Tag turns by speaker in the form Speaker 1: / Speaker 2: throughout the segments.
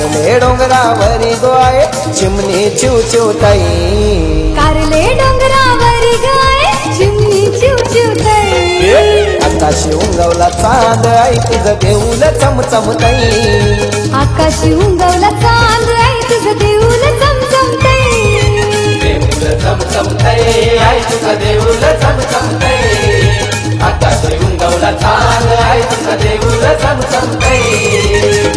Speaker 1: कारले डोंगरावरी गोय चिमणी चिव चिव ताई
Speaker 2: कारले डोंगरावरी गाय चिमणी चिव चिव ताई
Speaker 1: आकाशी उंगवला चांद आई तुझं देऊल चमचम ताई
Speaker 2: आकाशी उंगवला चांद आई तुझं देऊल चमचम ताई
Speaker 1: देऊल चमचम ताई आई तुझं देऊल चमचम ताई आकाशी उंगवला चांद आई तुझं देऊल चमचम ताई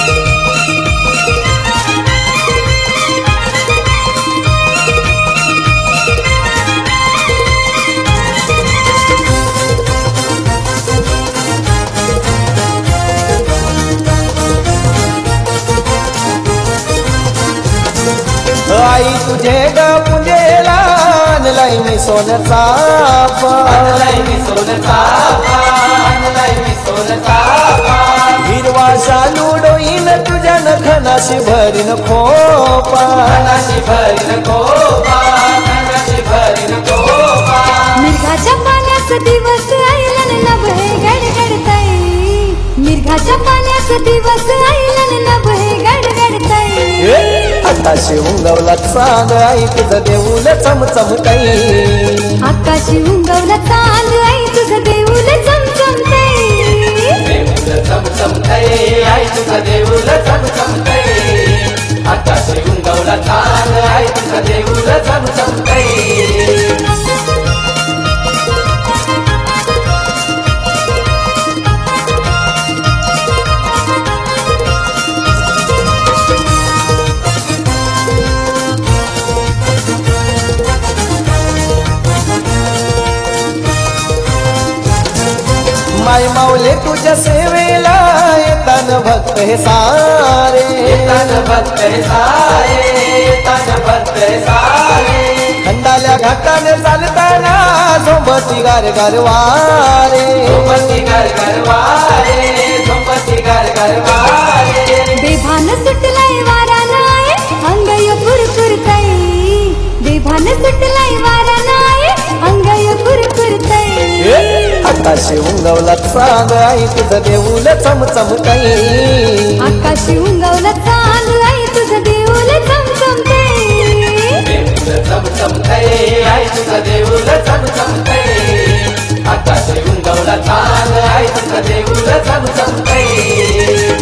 Speaker 1: आई तुझे ग पुंजेला आणलाय मी सोनं चाफा आणलाय मी सोनं चाफा आणलाय मी सोनं चाफा हिरवा शालू डोईन तुझ्या नखनाशी भरीन खोपा नखनाशी भरीन खोपा नखनाशी भरीन खोपा
Speaker 2: मिरघाच्या पाण्याचा दिवस आईलन नभे गडगडताई मिरघाच्या पाण्याचा दिवस आईलन नभे गडगडताई
Speaker 1: आकाशी उंगवला चांद आई तुझं देऊल चमचम ताई
Speaker 2: आकाशी उंगवला चांद आई तुझं देऊल चमचम ताई
Speaker 1: देऊल चमचम ताई आई तुझं देऊल चमचम ताई आकाशी उंगवला चांद आई तुझं देऊल चमचम ताई माय माऊले तुझ्या सेवेला येतान भक्त हे सारे येतान भक्त हे सारे येतान भक्त हे सारे खंडाल्या घाटाने चालताना झोंबती गार गार वारे झोंबती गार गार वारे झोंबती गार गार वारे
Speaker 2: बेभान सुटलाय वारा नाय अंगय कुरकुरताई बेभान सुटलाय वारा नाय अंगय कुरकुरताई
Speaker 1: आकाशी उंगवला चांद आई तुझं देऊल चमचम ताई
Speaker 2: आकाशी उंगवला चांद आई तुझं देऊल चमचम ताई
Speaker 1: देऊल चमचम ताई आई तुझं देऊल चमचम ताई आकाशी उंगवला चांद आई तुझं देऊल चमचम ताई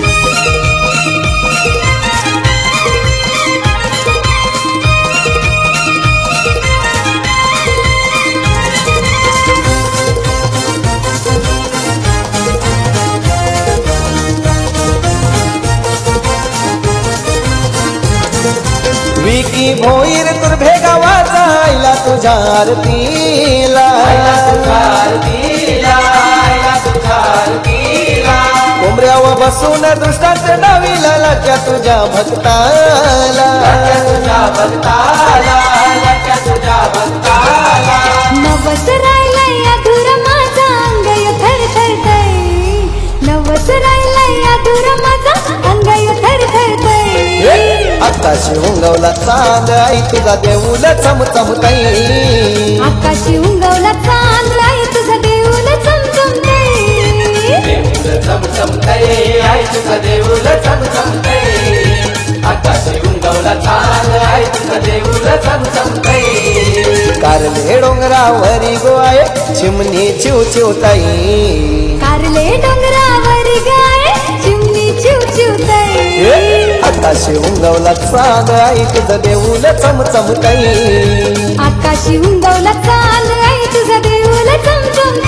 Speaker 1: विकी भोईर तुर्भे गावाचा आईला तुझ्या आरतीला तुझ्या आरतीला तुझ्या आरतीला कोंबऱ्यावर बसून दृष्टांत डावीला लाट्या तुझ्या भक्ताला तुझ्या भक्ताला लाट्या तुझ्या भक्ताला
Speaker 2: नवस राहिलाय अधुरा माझा अंगय थरथरतय नवस राहिलाय अधुरा माझा अंगय थरथरतय
Speaker 1: आकाशी उंगवला चांद आई तुझा देऊल चमचम ताई
Speaker 2: आकाशी उंगवला चांद आई तुझा देऊल चमचम ताई
Speaker 1: देऊल चमचम ताई आई तुझा देऊल चमचम ताई आकाशी उंगवला चांद आई तुझा देऊल चमचम ताई कारले डोंगरावरी गोय चिमणी चिव चिव ताई
Speaker 2: कारले डोंगरावरी गाय चिमणी चिव चिव ताई
Speaker 1: आकाशी उंगवला चांद आई तुझं देऊल चमचम ताई
Speaker 2: आकाशी उंगवला चांद आई तुझा देऊल चमचम